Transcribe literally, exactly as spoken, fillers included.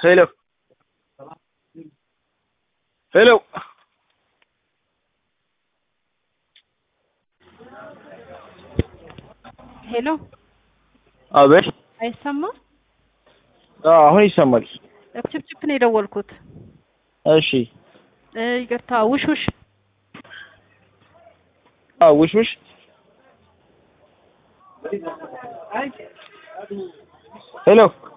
ሄሎ ሄሎ ሄሎ አቤት። አይሰማም? አዎ አሁን ይሰማል። ጭፕጭፕ ነው የደወልኩት። እሺ እ ይቅርታ ውሽ ውሽ አዎ ውሽ ውሽ ሄሎ